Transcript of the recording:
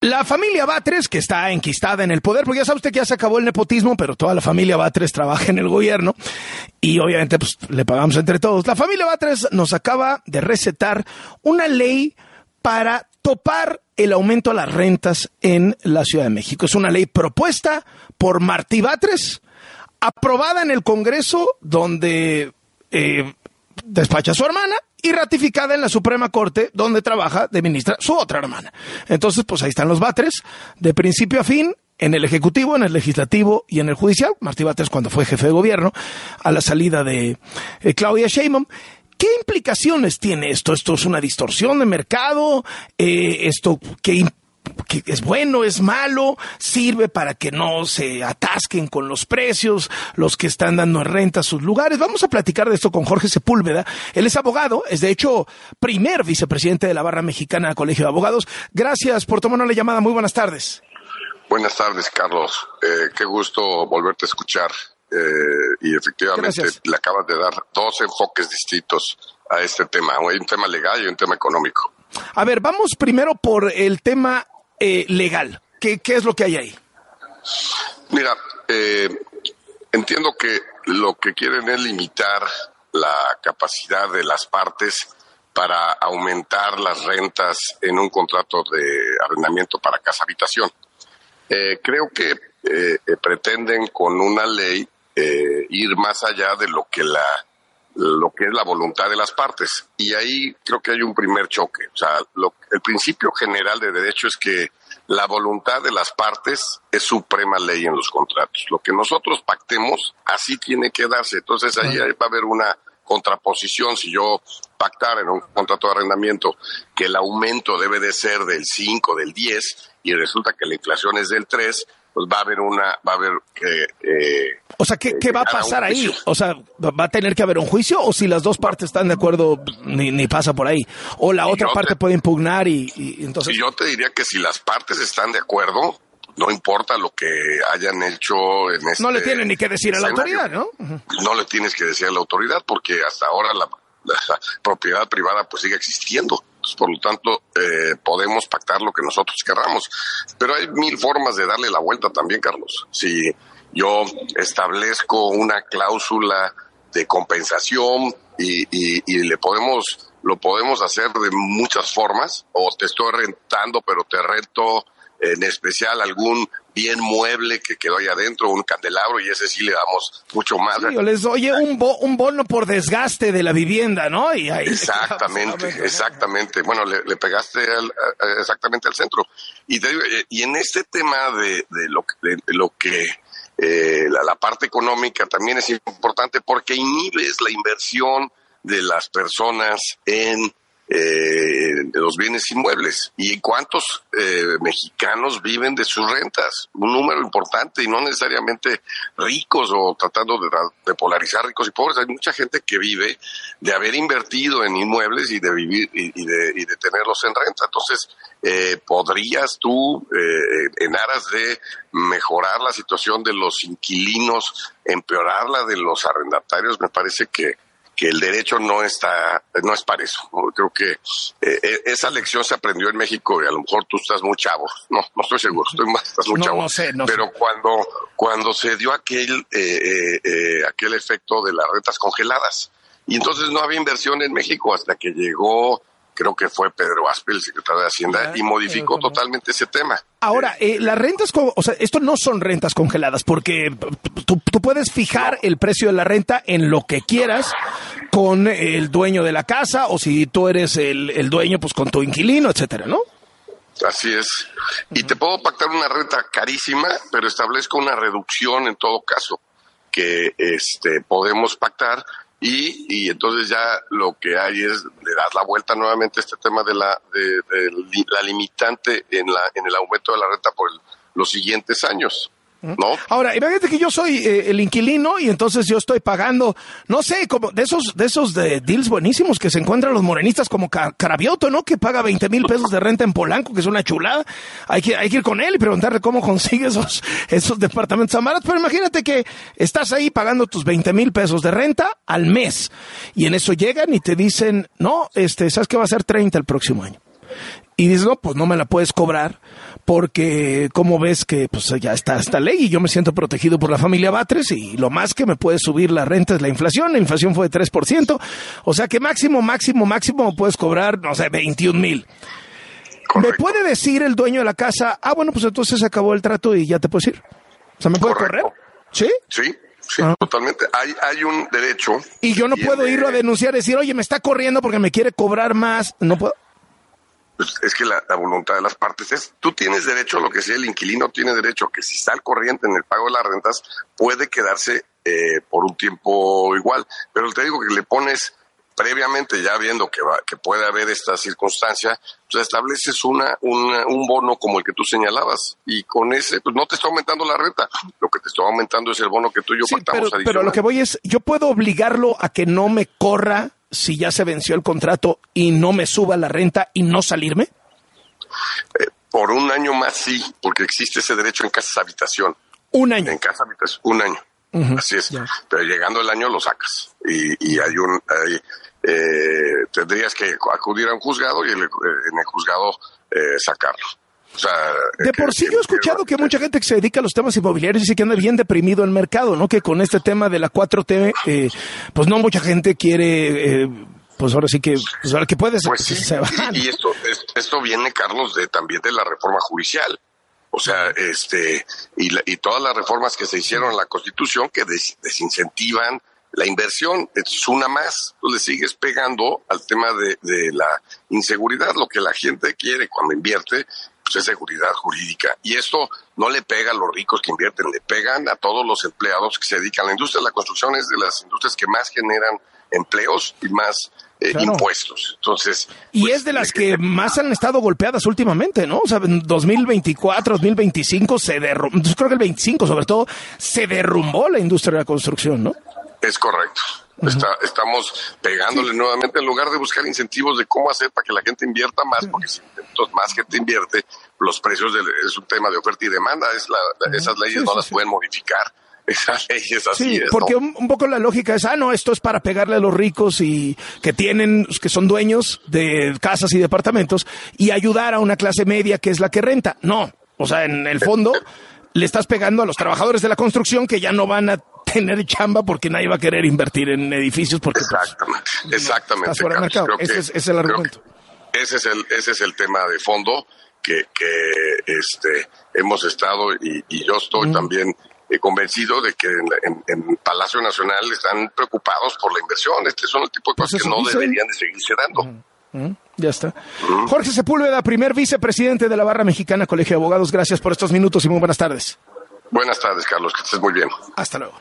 La familia Batres, que está enquistada en el poder, porque ya sabe usted que ya se acabó el nepotismo, pero toda la familia Batres trabaja en el gobierno y obviamente pues le pagamos entre todos. La familia Batres nos acaba de recetar una ley para topar el aumento a las rentas en la Ciudad de México. Es una ley propuesta por Martí Batres, aprobada en el Congreso, donde despacha su hermana, y ratificada en la Suprema Corte, donde trabaja de ministra su otra hermana. Entonces, pues ahí están los Batres, de principio a fin, en el Ejecutivo, en el Legislativo y en el Judicial. Martí Batres cuando fue jefe de gobierno, a la salida de Claudia Sheinbaum. ¿Qué implicaciones tiene esto? ¿Esto es una distorsión de mercado? ¿Esto qué es bueno, es malo? ¿Sirve para que no se atasquen con los precios los que están dando en renta a sus lugares? Vamos a platicar de esto con Jorge Sepúlveda. Él es abogado, es de hecho primer vicepresidente de la Barra Mexicana del Colegio de Abogados. Gracias por tomarnos la llamada. Muy buenas tardes. Buenas tardes, Carlos. Qué gusto volverte a escuchar. Y efectivamente le acabas de dar dos enfoques distintos a este tema. Hay un tema legal y un tema económico. A ver, vamos primero por el tema legal. ¿Qué es lo que hay ahí? Mira, entiendo que lo que quieren es limitar la capacidad de las partes para aumentar las rentas en un contrato de arrendamiento para casa-habitación. Creo que pretenden con una ley ir más allá de lo que es la voluntad de las partes. Y ahí creo que hay un primer choque. O sea, el principio general de derecho es que la voluntad de las partes es suprema ley en los contratos. Lo que nosotros pactemos, así tiene que darse. Entonces ahí va a haber una contraposición. Si yo pactara en un contrato de arrendamiento que el aumento debe de ser del 5, del 10, y resulta que la inflación es del 3, pues va a haber o sea, ¿qué va a pasar ahí? O sea, ¿va a tener que haber un juicio? ¿O si las dos partes están de acuerdo, ni pasa por ahí? ¿O la otra parte puede impugnar y entonces...? Yo te diría que si las partes están de acuerdo, no importa lo que hayan hecho en este... No le tienen ni que decir a la autoridad, ¿no? No le tienes que decir a la autoridad porque hasta ahora la propiedad privada pues sigue existiendo. Por lo tanto, podemos pactar lo que nosotros querramos. Pero hay mil formas de darle la vuelta también, Carlos. Si yo establezco una cláusula de compensación y lo podemos hacer de muchas formas, o te estoy rentando, pero te rento en especial algún bien mueble que quedó ahí adentro, un candelabro, y ese sí le damos mucho más. Sí, yo les doy un bono por desgaste de la vivienda, ¿no? Y ahí exactamente. Bueno, le pegaste exactamente al centro. Y te digo, y en este tema de lo que la parte económica también es importante porque inhibes la inversión de las personas en de los bienes inmuebles. ¿Y cuántos mexicanos viven de sus rentas? Un número importante, y no necesariamente ricos o tratando de polarizar ricos y pobres. Hay mucha gente que vive de haber invertido en inmuebles y de vivir y de tenerlos en renta. Entonces, ¿podrías tú, en aras de mejorar la situación de los inquilinos, empeorar la de los arrendatarios? Me parece que el derecho no es para eso. Creo que esa lección se aprendió en México y a lo mejor tú estás muy chavo. No estoy seguro, estás muy chavo. No sé. Pero cuando se dio aquel efecto de las rentas congeladas, y entonces no había inversión en México hasta que llegó, creo que fue Pedro Aspe, el secretario de Hacienda, y modificó totalmente ese tema. Ahora, las rentas, o sea, esto no son rentas congeladas, porque tú puedes fijar el precio de la renta en lo que quieras con el dueño de la casa, o si tú eres el dueño, pues con tu inquilino, etcétera, ¿no? Así es. Y te puedo pactar una renta carísima, pero establezco una reducción en todo caso que podemos pactar. Y entonces ya lo que hay es, le das la vuelta nuevamente a este tema de la limitante en el aumento de la renta por los siguientes años, ¿no? Ahora, imagínate que yo soy el inquilino y entonces yo estoy pagando, no sé, como de esos deals buenísimos que se encuentran los morenistas como Carabioto, ¿no? Que paga 20,000 pesos de renta en Polanco, que es una chulada. Hay que ir con él y preguntarle cómo consigue esos departamentos tan baratos. Pero imagínate que estás ahí pagando tus 20,000 pesos de renta al mes y en eso llegan y te dicen, no, ¿sabes qué? Va a ser 30 el próximo año. y dices, no, pues no me la puedes cobrar porque como ves que pues ya está esta ley y yo me siento protegido por la familia Batres y lo más que me puede subir la renta es la inflación fue de 3%, o sea que máximo puedes cobrar, no sé, 21,000. ¿Me puede decir el dueño de la casa, bueno, pues entonces se acabó el trato y ya te puedes ir? O sea, ¿me puede correr? ¿Sí? Sí, totalmente. Hay un derecho. Y yo no puedo irlo a denunciar, decir, oye, me está corriendo porque me quiere cobrar más. No puedo. Pues es que la voluntad de las partes es, tú tienes derecho a lo que sea, el inquilino tiene derecho que si está al corriente en el pago de las rentas, puede quedarse por un tiempo igual. Pero te digo que le pones previamente, ya viendo que puede haber esta circunstancia, pues estableces un bono como el que tú señalabas y con ese pues no te está aumentando la renta, lo que te está aumentando es el bono que tú y yo pactamos adicional. Pero lo que voy es, yo puedo obligarlo a que no me corra si ya se venció el contrato y no me suba la renta y no salirme. Por un año más sí, porque existe ese derecho en casas habitación. Un año. En casa habitación, un año. Uh-huh, así es, ya. Pero llegando el año lo sacas y tendrías que acudir a un juzgado y en el juzgado sacarlo. O sea, de por sí yo he escuchado que mucha gente que se dedica a los temas inmobiliarios dice que anda bien deprimido el mercado, ¿no? Que con este tema de la 4T, pues no mucha gente quiere, pues ahora sí que, pues ahora que puedes, pues sí, se van. Y esto viene, Carlos, también de la reforma judicial. O sea, y todas las reformas que se hicieron en la Constitución que desincentivan la inversión, es una más. Tú le sigues pegando al tema de la inseguridad. Lo que la gente quiere cuando invierte, pues es seguridad jurídica. Y esto no le pega a los ricos que invierten, le pegan a todos los empleados que se dedican. La industria de la construcción es de las industrias que más generan empleos y más impuestos. Entonces, y pues, es de las que más han estado golpeadas últimamente, ¿no? O sea, en 2024, 2025 se derrumbó, creo que el 25 sobre todo, se derrumbó la industria de la construcción, ¿no? Es correcto. Uh-huh. Estamos pegándole nuevamente en lugar de buscar incentivos de cómo hacer para que la gente invierta más, porque si más gente invierte, los precios es un tema de oferta y demanda, esas leyes no las pueden modificar. Esas leyes así es, porque ¿no? un poco la lógica es, no, esto es para pegarle a los ricos y que son dueños de casas y departamentos y ayudar a una clase media que es la que renta. No, o sea, en el fondo le estás pegando a los trabajadores de la construcción que ya no van a tener chamba porque nadie va a querer invertir en edificios porque exactamente. Está fuera de mercado. Ese es el argumento. Ese es el tema de fondo que hemos estado y yo estoy también convencido de que en Palacio Nacional están preocupados por la inversión. Son el tipo de cosas que no deberían de seguirse dando. Ya está. Jorge Sepúlveda, primer vicepresidente de la Barra Mexicana Colegio de Abogados. Gracias por estos minutos y muy buenas tardes. Buenas tardes, Carlos. Que estés muy bien. Hasta luego.